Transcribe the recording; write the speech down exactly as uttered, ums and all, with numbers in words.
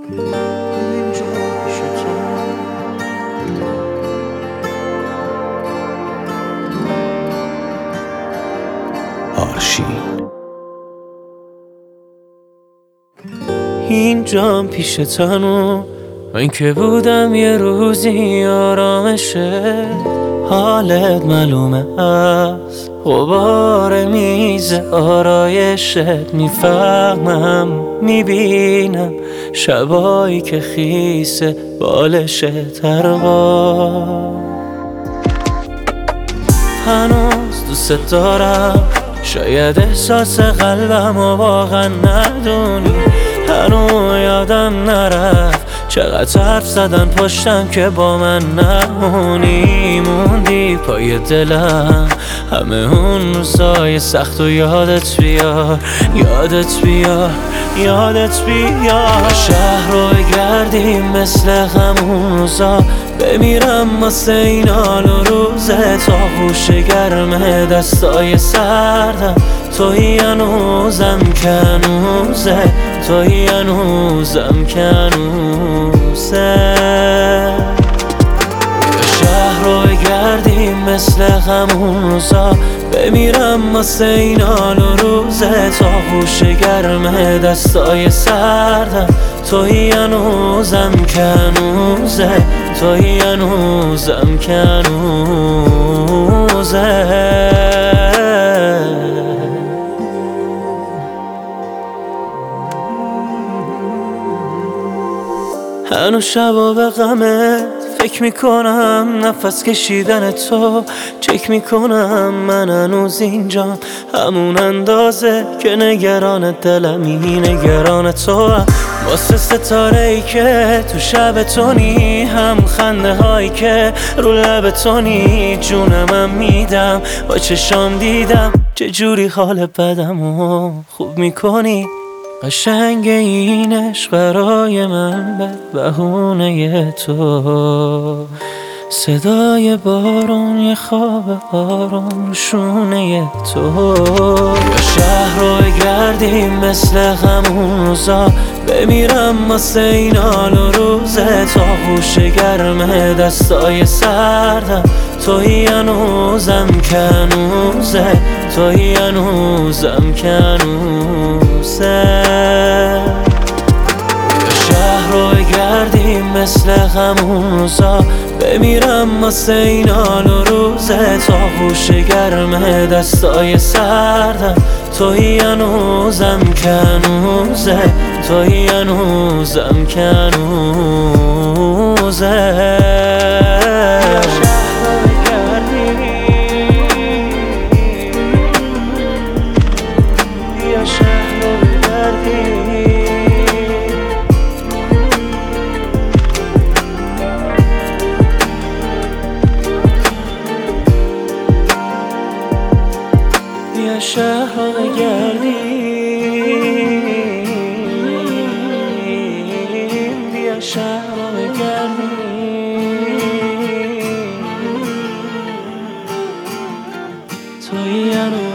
اینجا پیش تو آرشین. اینجام پیش تنو من که بودم یه روزی آرامشه، حالت معلومه از غبار میز آرایشت، میفهمم میبینم شبایی که خیسه بالشت ترقا. هنوز دوست دارم، شاید احساس قلبم و واقعا ندونی، هنوز یادم نرفت چقدر حرف زدن پشتم که با من نمونی. موندی پای دلم همه اون روزای سخت و یادت بیار، یادت بیار، یادت بیار. شهر رو بگردیم مثل همون روزا، بمیرم واسه این حال و روزه. تا خوش گرم دستای سردم توی هنوزم کنوزه، توی هنوزم کنوزه. شهر رو بگردیم مثل همون روزا، بمیرم واسه این حال و روزه. تا خوش گرم دستای سردم توی هنوزم کنوزه، توی هنوزم کنوزه. هنو شبا به غمت فکر میکنم، نفس کشیدن تو چک میکنم. من هنوز اینجام همون اندازه که نگران دلمی، نگران تو واسه ستاره ای که تو شب تونی، هم خنده هایی که رو لب تونی. جونمم میدم با چشام دیدم چجوری حال بدمو خوب میکنی. قشنگ این عشق برای من به بهونه تو، صدای بارون یه خواب آروم رو شونه تو. شهر رو بگردیم مثل همون روزا، بمیرم واسه این حال و روزه. تا خوش گرم دستای سردم توی هنوزم کنوزه، توی هنوزم کنوزه. شهر رو بگردیم مثل همون روزا، بمیرم واسه این حال و روزه. تا خوش گرم دستای سردم توی هنوزم کنوزه، توی هنوزم کنوزه. بیا شهر رو بگردیم، بیا شهر رو بگردیم توی